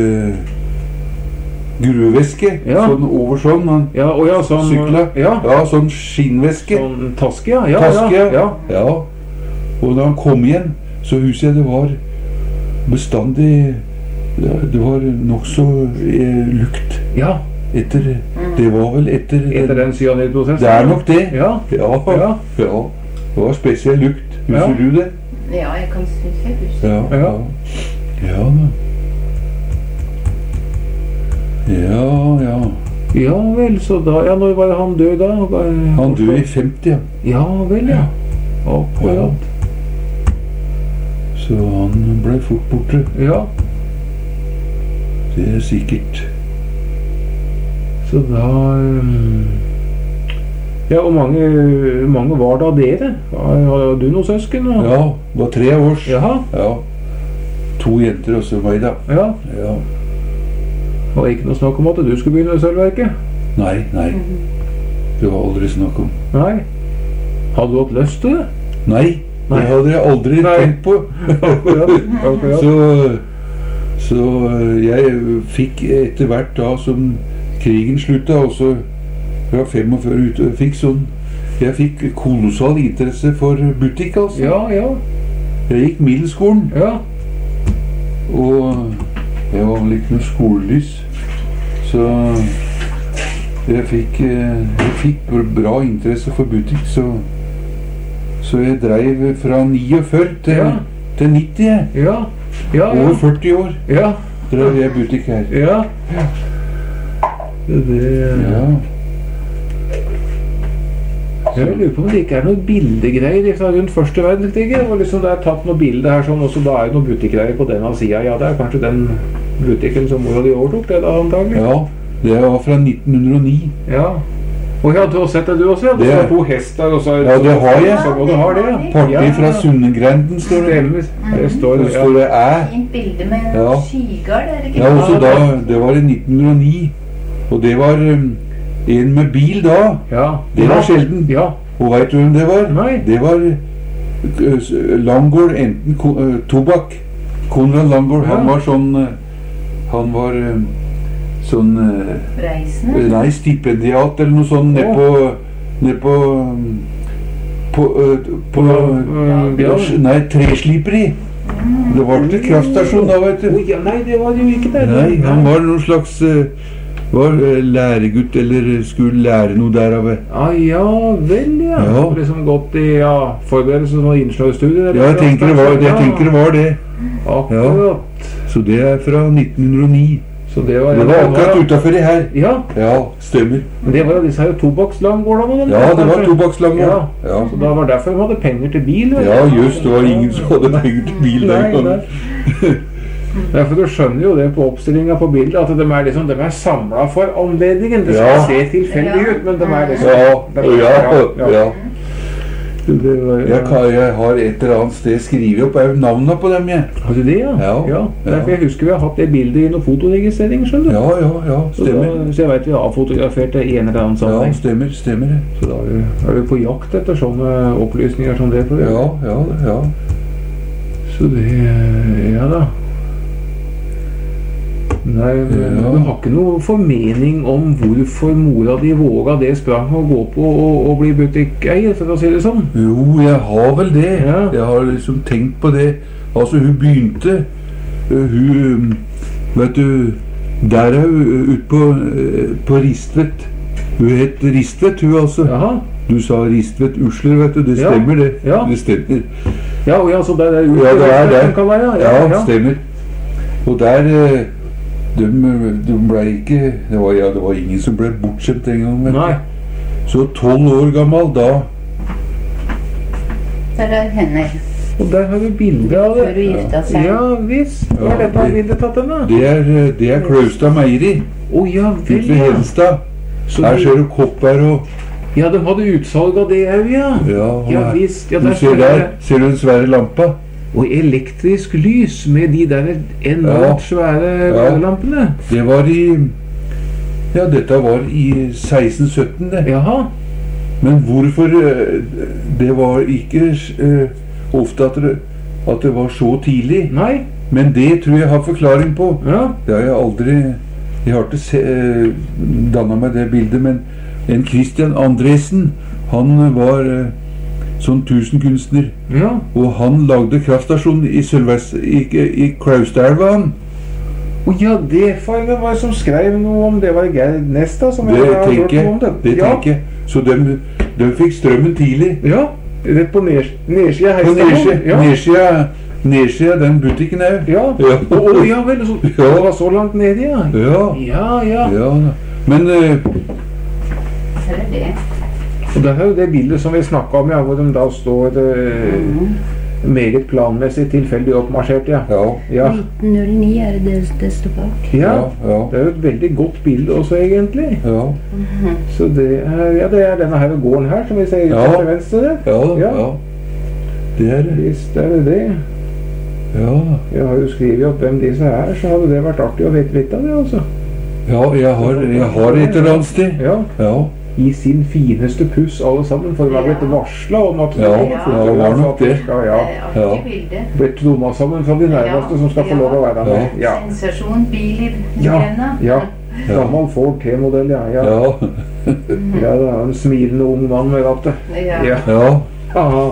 gruevæske, Ja. sånn over sånn. Han Ja, og ja, sånn sykla. Ja, Ja, sånn skinnvæske. sånn taske, ja. Ja, Taske, ja, ja. ja. Og når han kom igjen, så husker jeg det var bestandig ja, det var nokså eh, lukt Ja, etter Det var vel etter, etter den cyanidprosessen. Det er nok det. Ja, Ja. Ja. ja. Det var spesiell lukt. Husker Ja. du det? Ja, jeg kan synes jeg husker. Ja. Ja. Ja da. Ja, ja. ja vel, så da, ja, når var det han død da? Han døde i femti, ja. Ja vel, ja. Akkurat. Så han ble fort borte. Ja, Det er sikkert. så da um, Ja, og mange, mange var da dere? Har, har du noen søsken? Og... Ja, var tre års. Jaha. Ja. To jenter og så meg da. Ja. Ja. Var det ikke noe snakk om at du skulle begynne i sølvverket? Nei, nei. Det var aldri snakk om. Nei. Hadde du hatt lyst til det? Nei, Nei. det hadde jeg aldri Nei. tenkt på. Akkurat, akkurat. Så, så jeg fikk etter hvert da som krigen slutta, også fra femogfyrre ut, fikk sånn, jeg fikk kolossal interesse for butikk, altså. Ja, ja. Jeg gikk middelskolen, Ja. og jeg var vel ikke noe skolelys, så jeg fikk, jeg fikk bra interesse for butikk, så, så jeg drev fra niogfyrre til, Ja. til nitti, jeg. Ja. Ja, ja. Over førti år Ja. drev jeg butikk her. Ja. Det, Ja. Jeg lurer på om det ikke er noen bildegreier fra rundt første verdenskrig. Og liksom det er tatt noen bilder her sånn, og så da er det noen butikkgreier på denne siden. Ja, det er kanskje den butikken som mora di overtok, det da antagelig. Ja, det var fra nitten hundre og ni. Ja. Og ja, du har sett det du også? Ja, det Det- er to hester, og så er Ja, det har jeg. Så må du ha det, ja. Parti fra Sundegrenden står det. Stemmer. Det står Det ja. står det æ. Fint bilde med en Ja. skygard, er det ikke? Ja, også da, det var i nitten hundre og ni. Og det var um, en med bil da. Ja. Det var sjelden. Ja. Og vet du hvem det var? Nei. Det var uh, s- Langgaard, enten ko, uh, tobakk. Konrad Langgaard, Ja. han var sånn uh, Han var uh, sånn uh, Reisende. Nei, stipendiat eller noe sånt nede på Nede på um, På, uh, på Uh, ja. Nei, tresliperi. Det var ikke kraftstasjon da, vet du. Oi, ja, nei, det var det jo ikke der. Nei, han var noen slags uh, var uh, læregutt, eller skulle lære noe derav. Ah, ja vel, ja. Ja. Og liksom gått i ja, forberedelse som innslag i studiet? eller Ja, jeg noe tenker det slags, var, jeg ja. tenker det, var det. Akkurat. Så det er fra nitten hundre og ni. Så det var, Det var akkurat utafor det her. Ja, Ja, stemmer. men det var jo disse her tobakkslanggårdene? eller? Ja, det var Kanskje? tobakkslangård. Ja. Ja. Så da var det derfor de hadde penger til bil? vel? Ja, just, det var ingen som hadde penger til bil den Nei, gangen. nei. Derfor du skjønner jo det på oppstillinga på bildet, at de er, liksom, de er samla for anledningen. Det skal Ja. se tilfeldig ut, men de er liksom Ja, de er- ja, ja. Det var, Jeg, kan, jeg har et eller annet sted skrevet opp òg navnene på dem, jeg. Har du det, ja? Ja. ja. Derfor jeg husker vi har hatt det bildet i noen fotoregistrering, skjønner du. Ja, ja, ja, Så, stemmer. da, så jeg vet vi har fotografert det i en eller annen Ja, sammenheng. stemmer, stemmer det. Så da er vi, er vi på jakt etter sånne opplysninger som det. For det. Ja, ja, ja. Så det ja da. Nei, men Ja. du har ikke noe formening om hvorfor mora di våga det sprang å gå på og, og bli butikkeier, for å si det sånn? Jo, jeg har vel det. Ja. Jeg har liksom tenkt på det. Altså, hun begynte uh, Hun Vet du, der er hun ute på, uh, på Ristvet. Hun het Ristvet, hun altså. Jaha. Du sa Ristvet Usler, vet du. Det Ja. stemmer, det. Ja. Det stemmer. Ja, og ja, så det er jo Ja, det er det. som kan være, Ja, ja. ja. stemmer. Og der uh, de, de ble ikke det var, ja, det var ingen som ble bortskjemt den gangen. vet du. Nei. Så tolv år gammel da. Der er henne. Og der har du bilde av Før det. hun gifta seg. Ja visst. Hva er Ja, dette det- bildet tatt den, da? Det er, uh, det er Klaustad Meieri Å ja ute vel, ved ja. Henstad. Så Her de- ser du kopper og Ja, de hadde utsalg av det òg, ja. Ja, og Ja her- visst. Ja, du der ser står der, det. ser du den svære lampa? Og elektrisk lys med de der enormt Ja. svære Ja. lampene. Det var i Ja, dette var i seksten sytten, det. Jaha. Men hvorfor eh, Det var ikke eh, ofte at det, at det var så tidlig. Nei. Men det tror jeg har forklaring på. Ja. Det har jeg aldri Jeg har ikke se, eh, danna meg det bildet, men en Christian Andresen, han var eh, sånn tusenkunstner. Ja. Og han lagde kraftstasjon i, Sølvest, i, i Klaustadelva, han. Å ja, det var det var som skrev noe om det. Var det Geir Nesta som Det jeg har hørt tenker noe om jeg. det? Det ja. tenker jeg. Så de, de fikk strømmen tidlig. Ja. Rett på ned, nedsida av På heisen. nedsida, nedsida, nedsida av den butikken òg. Ja. Ja. Å ja vel. Så, Ja. Det var så langt nedi, ja. Ja. Ja, ja. Ja da. Men eh, Her er det. Og det er jo det bildet som vi snakka om, ja, hvor de da står eh, meget planmessig tilfeldig oppmarsjert, ja. Ja. Ja. nitten null ni er det det, det står bak. Ja, Ja, ja. det er jo et veldig godt bilde også, egentlig. Ja. Så det er, ja, det er denne her gården her, som vi ser ut Ja. til venstre der. Ja, Ja. ja. Det er det. Visst er det det. Ja. Jeg har jo skrevet opp hvem disse er, så hadde det vært artig å vite litt av det, altså. Ja, jeg har, jeg har det et eller annet sted. Ja. Ja. I sin fineste puss, alle sammen, for de har blitt varslet om at Ja, ja, det var nok det. Ja, ja. Det er artig bilde. Blitt tromma sammen fra de nærmeste som skal få lov å være med. Ja. Sensasjon, bil i Ja, grenda. ja. Gammel Ford T-modell, ja. Ja, Ja. ja, det er en smilende ung mann med rattet. Ja. Ja. Ja. Aha.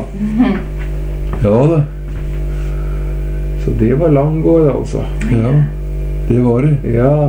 Ja da. Så det var Langgård, altså. Ja. Det var det. Ja.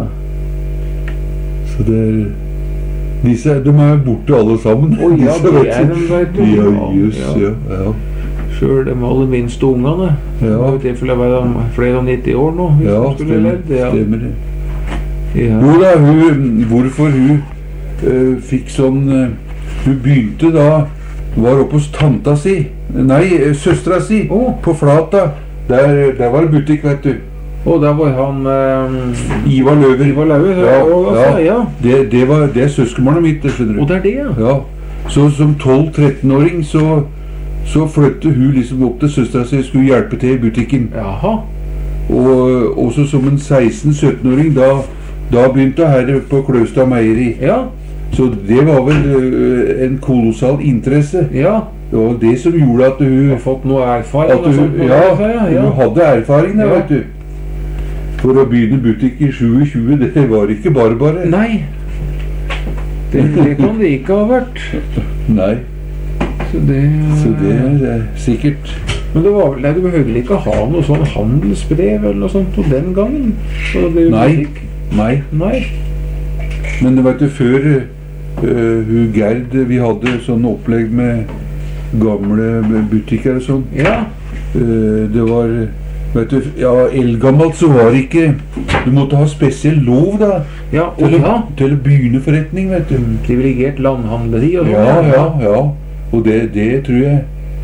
Så det er Disse de er borte alle sammen. Å ja, Disse, det vet er du. de, vet du. Ja, jøss, ja. ja. Sjøl de aller minste ungene. Det Ja. var i tilfelle være flere enn nitti år nå. Hvis Ja, de skulle stemmer, levd. Ja. stemmer det. Ja. Jo da, hun, hvorfor hun eh, fikk sånn eh, Hun begynte da Var oppe hos tanta si. Nei, eh, søstera si. Å. På Flata. Der, der var det butikk, vet du. Og der var han eh, Ivar Løver. Ivar Laue. Ja, og, altså, ja. Det, det, var, det er søskenbarnet mitt, det skjønner Og du. det er det, ja. Ja. Så som tolv-tretten-åring så, så flyttet hun liksom opp til søstera si og skulle hjelpe til i butikken. Jaha. Og også som en seksten-sytten-åring, da, da begynte hun her på Kløstad Meieri. Ja. Så det var vel øh, en kolossal interesse. Ja. Det var det som gjorde at hun, Har fått noe erfaring. at og hun, sånt, ja, ja, ja. hun hadde erfaring der, Ja. vet du. For å begynne butikk i tjuetyve, det var ikke bare bare. Nei. Det, det kan det ikke ha vært. Nei. Så det, Så det er eh, sikkert. Men det var vel, nei, du behøvde vel ikke ha noe sånn handelsbrev eller noe sånt på den gangen? Så det Nei. butikk. Nei. Nei. Men vet du, før øh, hun Gerd, vi hadde sånn opplegg med gamle butikker og sånn. Ja. Øh, det var, vet du, ja, eldgammelt så var det ikke, du måtte ha spesiell lov da, Ja, og til, ja. å, til å begynne forretning, vet du. Privilegert landhandleri og sånn. Ja, ja, ja. Og det, det tror jeg,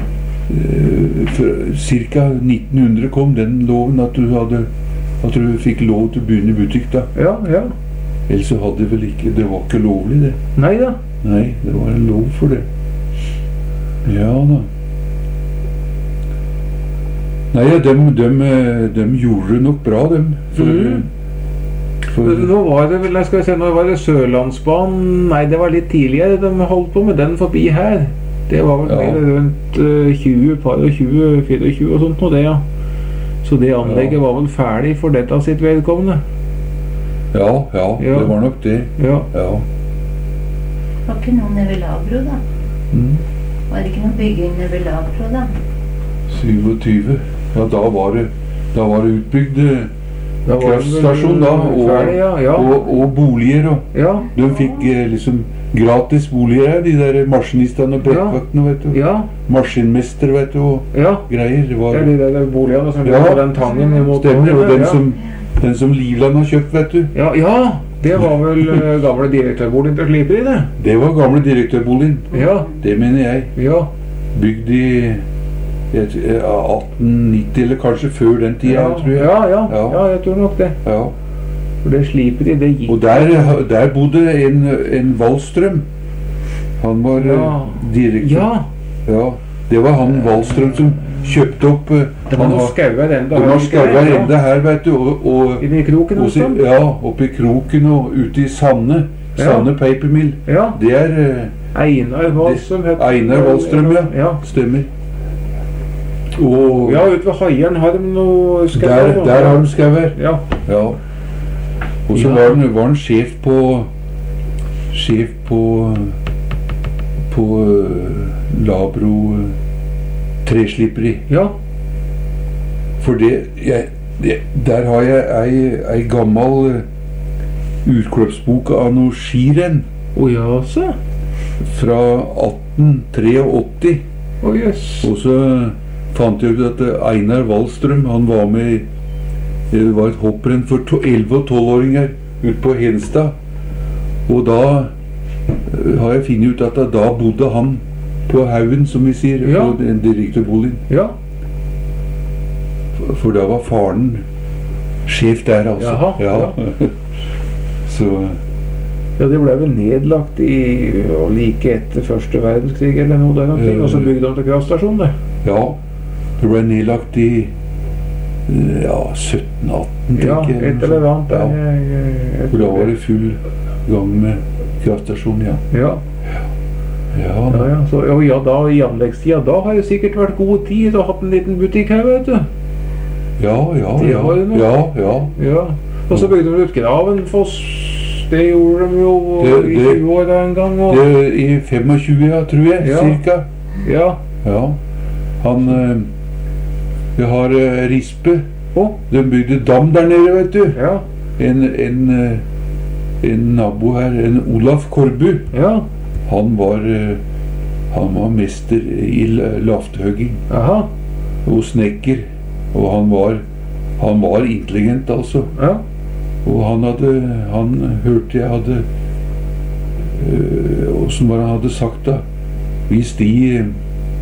øh, for cirka nitten hundre kom den loven at du hadde, at du fikk lov til å begynne i butikk da. Ja, ja. Ellers så hadde vel ikke, det var ikke lovlig det. Nei da. Nei, det var en lov for det. Ja da. Nei, ja, dem, dem, eh, dem gjorde det nok bra, dem. For, Mhm. for Nå var det vel, nei, skal vi se, nå var det Sørlandsbanen. Nei, det var litt tidligere de holdt på med den forbi her. Det var vel Ja. mer rundt uh, tjue, par og tjue, fireogtjue og sånt nå det, ja. Så det anlegget Ja. var vel ferdig for dette sitt vedkommende. ja, ja, Ja. det var nok det. Ja. Ja. Var ikke noe nede ved Labro, da? Mm. Var det ikke noe bygging nede ved Labro, da? syvogtyve. Ja, da var det, da var det utbygd eh, Da var det vel kraftstasjon da, og, ferdig, ja, ja. og, og boliger. Og Ja, de fikk eh, liksom gratis boliger her, de der maskinistene og brettvaktene, vet du. ja, Maskinmester, vet du, og ja. greier. Det var, Ja, de der boligene som Ja, ligger på den tangen imot stemmer, og den ja. som, den som Livland har kjøpt, vet du. Ja, ja, det var vel uh, gamle direktørboligen til Sliperi, det. Det var gamle direktørboligen. Ja, Det mener jeg. ja, Bygd i jeg tror, ja, atten nitti, eller kanskje før den tida, ja, tror jeg. ja, ja, Ja. ja, jeg tror nok det. Ja. For det Sliperi, det gikk. Og der, der bodde en, en Wallstrøm. Han var Ja. eh, direktør. Ja, Ja. Det var han Wallstrøm som kjøpte opp eh, det var han noe har- skauer enda. Det var skauer ja. enda her, vet du. Og, og, Inni kroken og, hos dem. ja, oppe i kroken og ute i Sande. Ja. Sande Paper Mill. Ja, Det er eh, Einar Wallstrøm het Einar Wallstrøm, ja. Ja, Stemmer. Og ja ute ved Haieren har de noe skauer. der, der har de skauer. Ja, Ja. Og så Ja. var han, var han sjef på Sjef på På uh, Labro uh, Treslipperi. ja, For det, jeg, det Der har jeg ei, ei gammel uh, utklippsbok av noe skirenn å ja, så. fra atten åttitre. Å jøss. Og så fant jeg ut at uh, Einar Wallstrøm, han var med i det var et hopprenn for elleve- og tolv-åringer ute på Henstad. Og da øh, har jeg funnet ut at da bodde han på haugen, som vi sier, Ja. på den direktørboligen. Ja, For da var faren sjef der, altså. Jaha, ja. Så Ja, det ble vel nedlagt i ja, like etter første verdenskrig eller noe der omkring, og så bygde de til kraftstasjon, det. ja, det ble nedlagt i ja, sytten atten, Ja, tenker jeg. et eller annet. Ja. Jeg, jeg, jeg, For da var det full gang med kraftstasjon, ja. Ja, Ja, ja, ja. Så, ja, ja, da i anleggstida, da har det sikkert vært god tid og hatt en liten butikk her, vet du. ja, ja. Det Ja, var det nok. ja, ja. Ja, og så bygde de ut Gravenfoss. Det gjorde de jo Det- i det- tjue år en gang. Og, Det i femogtjue, ja, tror jeg, Ja. cirka. ja, Ja. Han eh, Vi har eh, Rispe. Å, De bygde dam der nede, vet du. ja, En, en, eh, en nabo her, en Olaf Korbu, ja, han var eh, Han var mester i la- lavthugging aha, og snekker. Og han var Han var intelligent, altså. ja, Og han hadde Han hørte jeg hadde øh, Åssen var det han hadde sagt, da? Hvis de øh,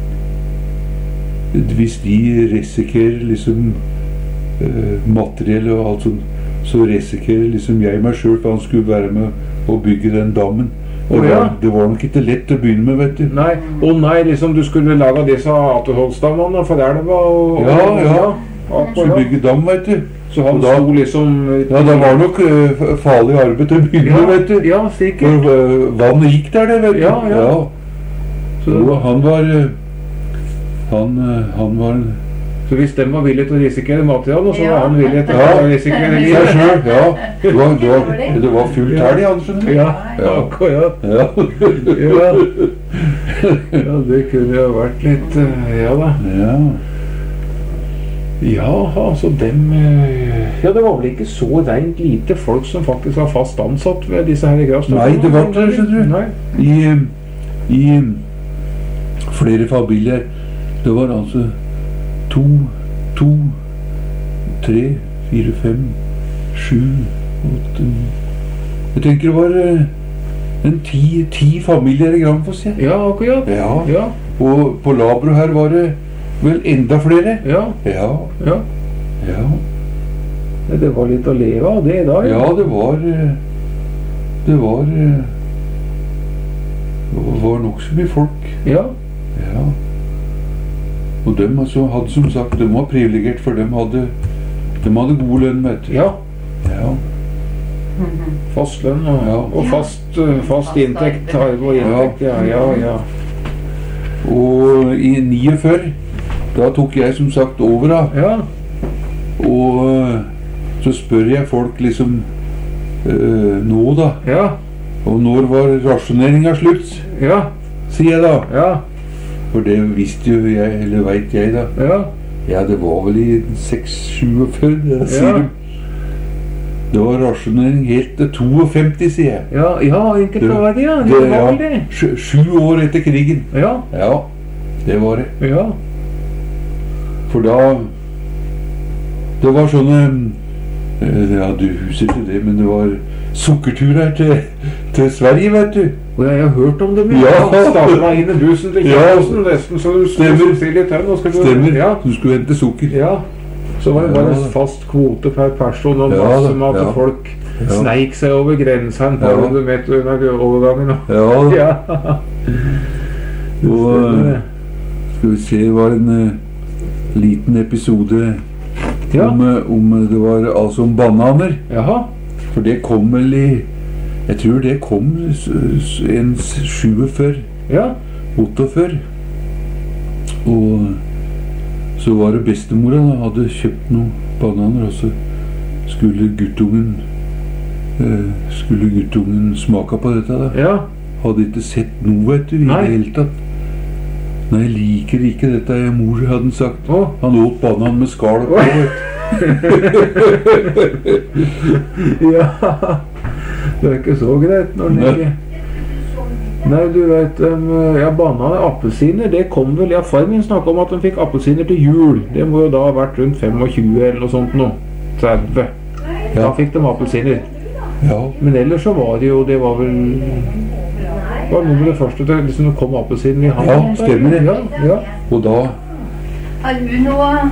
Hvis de risikerer liksom øh, materiell og alt sånt, så risikerer liksom jeg meg sjøl, for han skulle være med å bygge den dammen. Det Å, ja. var, det var nok ikke lett å begynne med, vet du. nei, å nei, liksom du skulle lage disse Ateholstammene for elva og, Ja, og, ja. akkurat. Skulle bygge dam, vet du. Så han Og da- sto liksom Ja, det var nok øh, farlig arbeid til å begynne ja, med, vet du. ja, sikkert. For øh, vannet gikk der, det, vet du. Ja, ja. Så, Jo, han var øh, Han, øh, han var en så hvis de var villige til å risikere materialet, så var Ja. han villig til Ja. å risikere seg livet. sjøl. Ja. Det var, det var, det var fullt helg, han, skjønner du. Ja, Ja. akkurat. Ja. Ja. Ja, det kunne jo vært litt eh, ja da. Ja. Ja, altså dem eh, Ja, det var vel ikke så rent lite folk som faktisk var fast ansatt ved disse her kraftstasjonene? Nei, det var ikke det, skjønner du. Nei. I, øh, I øh, flere familier det var altså to, to, tre, fire, fem, sju, åtte Jeg tenker det var øh, en ti, ti familier i Gravenfoss, ja. Ja, akkurat. Ja. Ja, Og på Labro her var det vel enda flere. ja, Ja, ja. ja. Det var litt å leve av det da. Ja, det var øh, Det var øh, Det var nokså mye folk. Ja, Ja. Og dem altså, hadde som sagt, de var privilegert, for dem hadde De hadde god lønn, vet du. ja. Ja. Fast lønn og, Ja. og fast, eh, fast inntekt. Arve og inntekt, ja, ja, ja. Og i niogfyrre, da tok jeg som sagt over, da. Ja, Og øh, så spør jeg folk liksom øh, nå, da. ja, Og når var rasjoneringa slutt? ja, Sier jeg da. ja, For det visste jo jeg, eller veit jeg, da. ja. Ja, det var vel i seks sjuogfyrre, det sier Ja. de. Det var rasjonering helt til femtito, sier jeg. Ja, ja, enkelt Det- å være, ja. Det Det, var ja, vel det. sju, sju år etter krigen. Ja, Ja, det var det. ja, For da Det var sånne eh, Ja, du husker ikke det, men det var sukkerturer til, til Sverige, vet du. og jeg har hørt om dem. Ja. Stabla inn i bussen til Ja. Kjæresen, nesten så du Stemmer. skulle si litt her. Nå skal du, Stemmer. Ja, Du skulle hente sukker. ja. Så var det bare Ja. en fast kvote per person, og Ja, masse da. mat, og Ja. folk Ja. sneik seg over grensen på Ja. hundre meter under overgangen. og- Ja, Ja. og Stemmer eh, det. skal vi se, det var en eh, liten episode Ja. om, eh, om det var altså om bananer. Jaha. For det kom vel i Jeg tror det kom s- s- en sjuogfyrre, Ja. otteogfyrre. Og så var det bestemora da hadde kjøpt noen bananer, og så skulle guttungen eh, Skulle guttungen smake på dette, da. Ja. Hadde ikke sett noe, vet du, i Nei. det hele tatt. Nei, jeg liker ikke dette, jeg, mor, hadde han sagt. Å. Han åt banan med skall på, Oi. vet du. Ja. Det er ikke så greit når den Nei. ikke Nei, du vet um, ja, bananer, appelsiner, det kom vel Ja, far min snakket om at de fikk appelsiner til jul. Det må jo da ha vært rundt femogtjue eller noe sånt nå. tretti. Da Ja. fikk de appelsiner. Ja. Men ellers så var det jo Det var vel var noe av det første til liksom det kom appelsiner i Ja, hånden. stemmer det. Ja, ja. Og da Har du noe?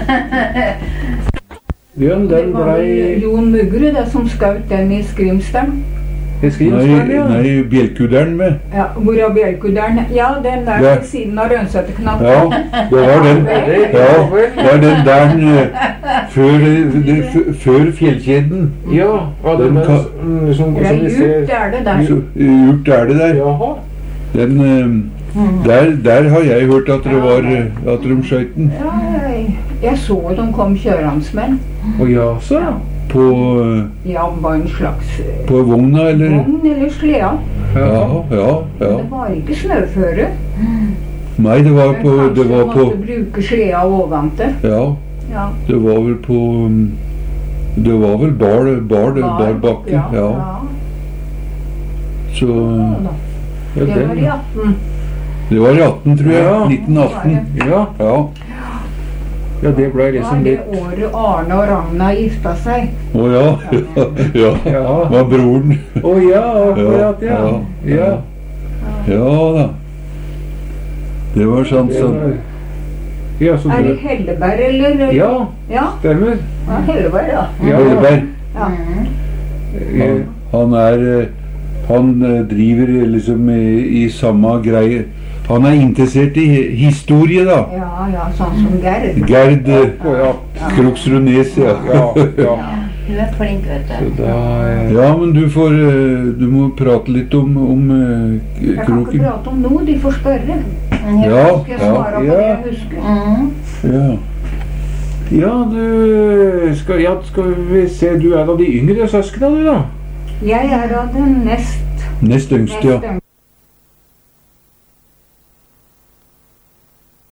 Bjørn, Det den var blei vel Jon Mugre det som skjøt den i Skrimsdalen. i Nei, Skrimsdalen, ja. nei bjelkuderen med. Ja, hvor er Bjelkuderen? Ja, den der Ja. ved siden av Rønnsøterknappen. Ja, det var den. Ja, det er den der eh, før, det- det- f- før fjellkjeden. Ja, ja den Den er kan- mm, som, Det er som vi djupt, ser. det er det der. Så, Gjort er det der. Jaha. Den, eh, der. Der har jeg hørt at det var eh, at de skjøt den. Ja, jeg, jeg så de kom kjørende med den. Å jaså? På, eh, Ja, det var en slags eh, på vogna, eller? vogn eller sleda. Ja, ja, ja. Det var ikke snøføre. Nei, det var på, Men det kanskje var på, måtte bruke sleda oventil. ja, Ja. det var vel på, um, det var vel bar, bar, bar bakke, Ja, ja. ja. Så, Ja, da. Ja, Det var i den. atten. det var i atten, tror jeg, Ja. nitten atten. Ja, Ja, ja, det blei Det var liksom det litt året Arne og Ragna gifta seg. å ja, ja, ja, Ja. var broren. Å ja, akkurat, ja. Ja, Ja. Ja da. Det var sant, Det sånn. var- Ja, så Er det det Helleberg, eller? Ja, Ja, stemmer. ja Helleberg, ja. Ja, Helleberg, ja. Eh, han er, eh, han eh, driver liksom i, i samme greie. Han er interessert i hi- historie, da. Ja, ja, sånn som Gerd. Gerd eh, Å ja. Kroksrud Nes, ja. Ja, ja. Du er flink, vet Så du. da eh, Ja, men du får eh, Du må prate litt om, om eh, Jeg kan ikke kroken. prate om noe, de får spørre. Ja, Skal jeg ja, svare på det ja. jeg husker? Mm. ja. Ja, du skal, ja, skal vi se, du er av de yngre søsknene, du, da? Jeg er av den nest, Nest nest yngste, ja. yngste.